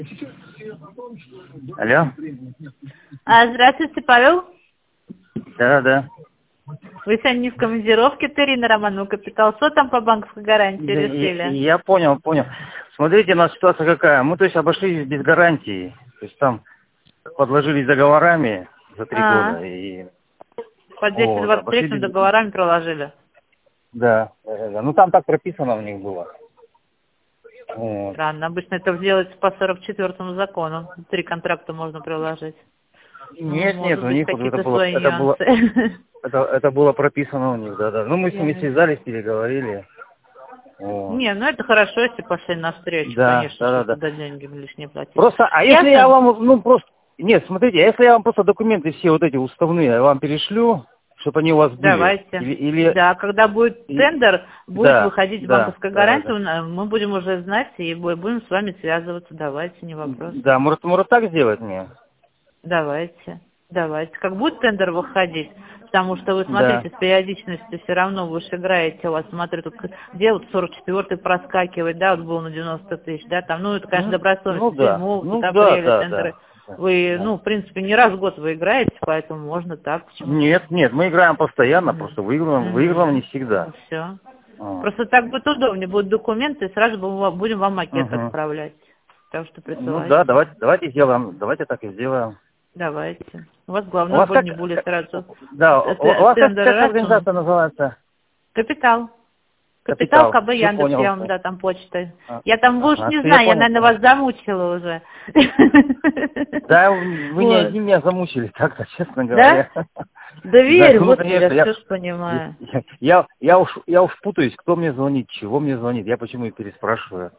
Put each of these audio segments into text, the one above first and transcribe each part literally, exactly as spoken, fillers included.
Алло. А, здравствуйте, Павел. Да, да. Вы сегодня не в командировке, это Ирина Романова, Капитал. Что там по банковской гарантии Да, решили? Я, я понял, понял. Смотрите, у нас ситуация какая. Мы, то есть, обошлись без гарантии. То есть, там подложились договорами за три А, года. И по двести вот, двадцать обошли третьим без... договорами проложили. Да, да, да, да. Ну, там так прописано у них было. Вот. Странно, обычно это делается по сорок четвёртому закону. Три контракта можно приложить. Ну, Нет, нет, может у быть, них вот это какие-то было, свои это было, нюансы. это, это было прописано у них, да, да. Ну, мы с ними Ясно. связались, переговорили. Вот. Не, ну это хорошо, если пошли навстречу, Да, конечно, да, что да, да. туда деньги лишние платить. Просто, а если я Ясно? вам, ну, просто, нет, смотрите, а если я вам просто документы все вот эти уставные вам перешлю, чтобы они у вас были? Давайте. Или, или, Да, когда будет и- тендер, будет да, выходить да, банковская да, да, гарантия, да. у- мы будем уже знать и бу- будем с вами связываться. Давайте, не вопрос. Да, может, может так сделать мне? Давайте, давайте. Как будет тендер выходить, потому что вы Да. смотрите, с периодичностью все равно вы же играете, у вас, смотрю, тут где вот сорок четвёртый проскакивает, да, вот был на девяносто тысяч, да, там, ну, это, конечно, Ну, добросовестно, ну да, седьмого, тут ну да, апреля да, тендеры. да. Да, Вы, да. ну, в принципе, не раз в год вы играете, поэтому можно так, почему нет? Нет, нет, мы играем постоянно, Угу. просто выигрываем, выигрываем не Угу. всегда. Ну, все. А. Просто так будет удобнее, будут документы, и сразу будем вам будем вам макет Мгм. отправлять. Так что Ну да, присылайте. давайте, давайте сделаем, давайте так и сделаем. Давайте. У вас У главное вас боль как, не будет как- сразу. да, у у Это вас как, тендер как раз, он... организация называется? Капитал. Капитал Капитал. КБ Все Яндекс, понял. я вам, да, там почтой. А, Я там, вы уж ага, не все, я знаю, я, понял, наверное, понял. вас замучила уже. Да, вы не Вот. одни меня замучили, так-то, честно Да? говоря. Да Да, верю, ну, господи, я конечно, я, все ж понимаю. я, я, я уж, я уж путаюсь, кто мне звонит, чего мне звонит, я почему и переспрашиваю.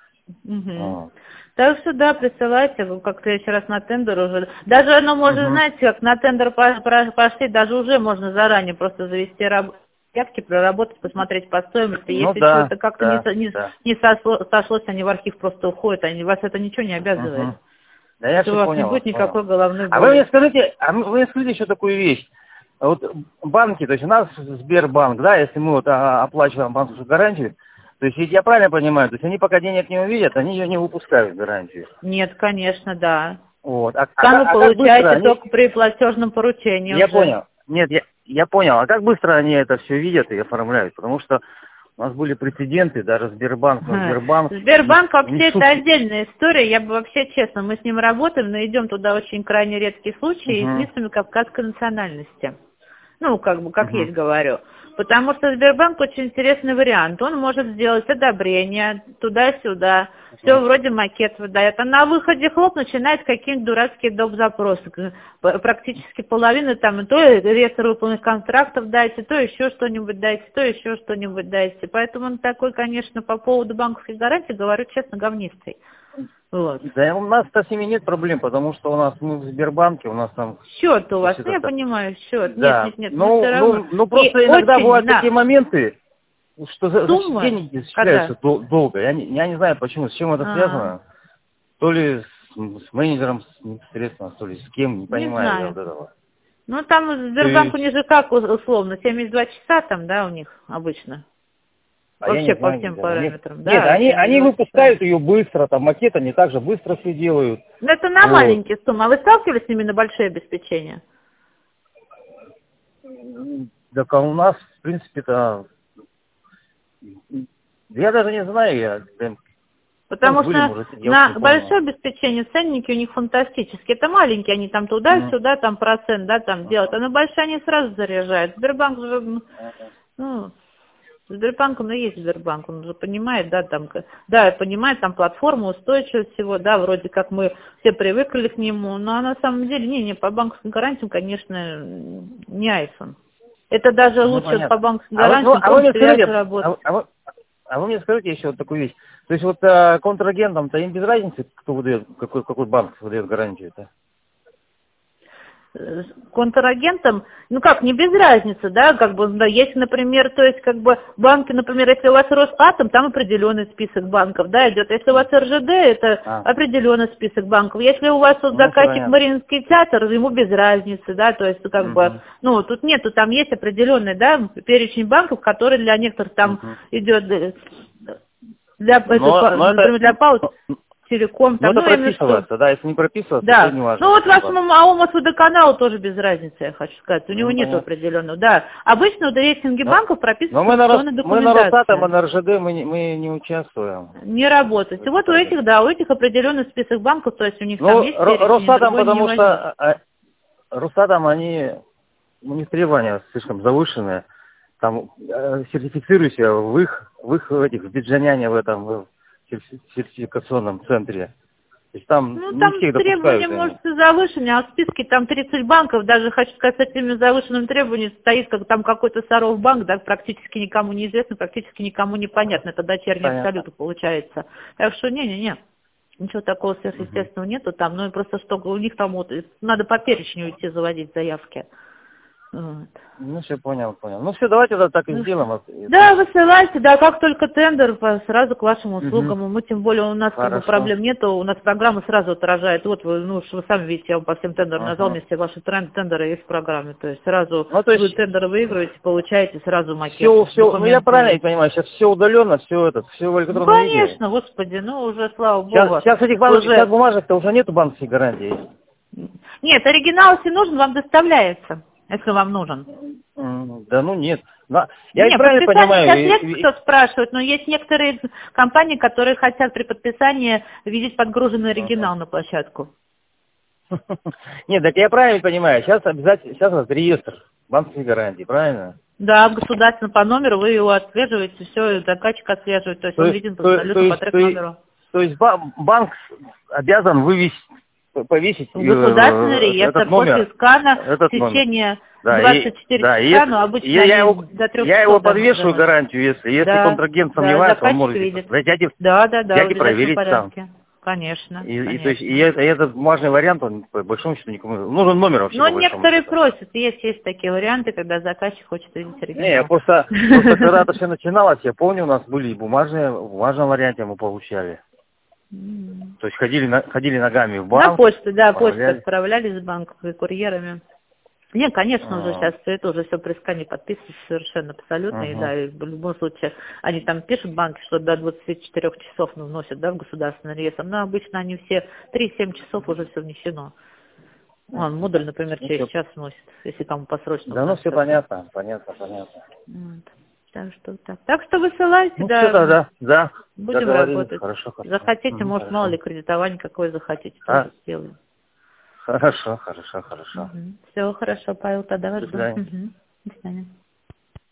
Угу. А. Так что да, присылайте, вы как-то еще раз на тендер уже. Даже оно может, Мгм. знаете, как на тендер по- про- пошли, даже уже можно заранее просто завести раб- явки, проработать, посмотреть по стоимости. Ну Если что, да, это как-то не, да, со- не, да. не сошло- сошлось, они в архив просто уходят, они, вас это ничего не обязывает. Мгм. Да, я Что у все вас не понял вас, будет понял. никакой головной А вы мне боли. скажите, а вы мне скажите еще такую вещь. Вот банки, то есть у нас Сбербанк, да, если мы вот а, оплачиваем банковскую гарантию, то есть ведь я правильно понимаю, то есть они пока денег не увидят, они ее не выпускают гарантию. Нет, конечно, да. Вот. А, а Там как вы а как быстро получаете они... только при платежном поручении Я уже. понял. Нет, я, я понял. А как быстро они это все видят и оформляют? Потому что у нас были прецеденты, даже Сбербанк, но Ага. Сбербанк, у них, Сбербанк у них вообще это сутки. отдельная история. Я бы вообще честно, мы с ним работаем, но идем туда очень крайне редкие случаи и с Угу, лицами кавказской национальности. Ну, как бы, как угу, есть говорю. Потому что Сбербанк очень интересный вариант. Он может сделать одобрение туда-сюда. Все угу. вроде макет выдает. А на выходе хлоп начинает какие-нибудь дурацкие доп. Запросы. П- Практически половина там, то реестр выполненных контрактов дайте, то еще что-нибудь дайте, то еще что-нибудь дайте. Поэтому он такой, конечно, по поводу банковской гарантии, говорю честно, говнистый. Вот. Да, у нас-то с ними нет проблем, потому что у нас мы в Сбербанке, у нас там Счет у вас, все ну я как-то... понимаю, счет. Нет, Да. нет, нет, но все Ну, равно. ну, ну И просто иногда очень бывают такие на моменты, что за- значит, суммы, деньги когда... зачисляются дол- долго. Я не, я не знаю, почему, с чем это А, связано. То ли с, с менеджером с- непосредственно, то ли с кем, не не понимаю я знаю. вот этого. Ну там То Сбербанк у есть, них же как ус- условно, семьдесят два часа там, да, у них обычно. а я не Вообще по знаю, всем где у них. параметрам, Нет, да, они, семьдесят они два часа. выпускают ее быстро, там макет они также быстро все делают. Ну это на Вот. маленькие суммы. А вы сталкивались с ними на большое обеспечение? Так а у нас, в принципе-то, я даже не знаю, я прям, ну, Потому были, что может, я уж не на помню. большое обеспечение ценники у них фантастические. Это маленькие, они там Мгм. туда-сюда, там процент, да, там делают. А на большие они сразу заряжают. Сбербанк же, м, Ага. ну, Сбербанк, он и есть Сбербанк, он же понимает, да, там, к- да, понимает, там, платформу, устойчивость всего, да, вроде как мы все привыкли к нему, но на самом деле, не, не, по банковским гарантиям, конечно, не айфон. Это даже Ну, лучше по понятно. банковским А вы, ну, гарантиям, а вы мне промсвязь скажите, а, работает. вы- а, вы, а вы мне скажите еще вот такую вещь. То есть вот э, контрагентам-то им без разницы, кто выдает, какой, какой банк выдает гарантию-то? Э, контрагентам, ну как, не без разницы, да, как бы, да, если, например, то есть, как бы, банки, например, если у вас Росатом, там определенный список банков, да, идет, если у вас эр жэ дэ, это А, определенный список банков, если у вас вот ну, все заказчик понятно. Мариинский театр, ему без разницы, да, то есть, как бы, Угу. ну, тут нету, там есть определенный, да, перечень банков, который для некоторых там Угу. идет, э, для, это, Но, но это, например, для пауз. Телеком. Ну, Там, это ну, именно прописывается, что. да, если не прописывается, Да. то не важно. Ну вот вашему АОМОС водоканалу тоже без разницы, я хочу сказать. У него Ну, нет понятно. определенного. Да. Обычно в рейтинге Но, банков прописана но мы на, Рос, конституционная мы на Росатом, документация. а на эр жэ дэ мы не, мы не участвуем. Не работает. И вот у этих, да, у этих определенный список банков, то есть у них Ну, там есть Ро- перечень, Росатом, другой не потому возьмешь. что а, Росатом, они, у них требования слишком завышенные. Там э, сертифицируйся в их, в их этих, в Биджаняне, в этом в сертификационном центре. То есть там Ну, не там всех требования, допускают. может, и завышенные, а в списке там тридцать банков, даже, хочу сказать, с этими завышенными требованиями стоит как там какой-то Саров банк, да, практически никому не известно, практически никому не понятно, это дочерний Понятно. абсолют получается. Так что, не-не-не, ничего такого сверхъестественного нету там, ну, и просто что, у них там вот, надо по перечню идти заводить заявки. Вот. Ну, все, понял, понял. Ну, все, давайте тогда так и Ну, сделаем. да, высылайте, да, как только тендер, сразу к вашим услугам. Угу. Мы, тем более, у нас как бы Хорошо. проблем нету, у нас программа сразу отражает. Вот вы, ну, что вы сами видите, я вам по всем тендерам назвал, Ага. мне все ваши тренд, тендеры есть в программе. То есть сразу Ну, то есть вы тендеры выигрываете, получаете сразу макет. все, все, ну, я документы. правильно понимаю, сейчас все удаленно, все это, все в Ну, электронном виде. конечно, господи, ну, уже, слава Сейчас, богу. сейчас этих бумажек, Уже... сейчас бумажек-то уже нету банковской гарантии. Нет, оригинал, если нужен, вам доставляется, если вам нужен. М, Да ну нет. На- Я ведь Нет, правильно подписание понимаю. сейчас и- есть, и- кто спрашивает, но есть некоторые компании, которые хотят при подписании видеть подгруженный оригинал на площадку. Нет, так я правильно понимаю. Сейчас обязательно, сейчас у нас реестр банковской гарантии, правильно? Да, государственно по номеру вы его отслеживаете, все, и заказчик отслеживает, то есть То он есть, виден по то, абсолютно то по есть, трек то есть, номеру. то есть ба- банк обязан вывесить, повесить В государственный э, реестр этот номер, после скана этот в течение Да, двадцать четыре и, да, и часа, если- но обычно я, я они его, до трех я часов его доносят. подвешиваю гарантию, если, если Да, контрагент да, сомневается, он заказчик может видит. взять, Да, да, да, взять в и обязательном проверить сам. порядке. Конечно, И, и, конечно. то есть, и, это- и этот бумажный вариант, он по большому счету никому нужен номер вообще. Но по большому некоторые счету. просят, есть, есть такие варианты, когда заказчик хочет видеть оригинал. Не, я просто, просто когда это все начиналось, я помню, у нас были и бумажные, в бумажном варианте мы получали. М. То есть ходили, на- ходили ногами в На банк. почту, да, почту отправляли. отправляли с банков и курьерами. Не, конечно, уже А. сейчас все это уже все при скане подписывается совершенно абсолютно. И Ага. да, и в любом случае, они там пишут банки, что до двадцати четырёх часов ну, вносят, да, в государственный реестр. Но обычно они все три-семь часов уже все внесено. Вон, модуль, например, Ну, через всё. час вносит, если кому посрочно. Да, ну все понятно, понятно, понятно. Вот. Так что так. Так что высылайте, Ну да. все тогда, да. Будем договорились. работать. Хорошо, хорошо. Захотите, Мгм, может, хорошо. мало ли кредитование какое захотите, А? тоже сделаем. Хорошо, хорошо, хорошо. Все, хорошо, Павел, тогда вас До жду. свидания. Мгм. До свидания.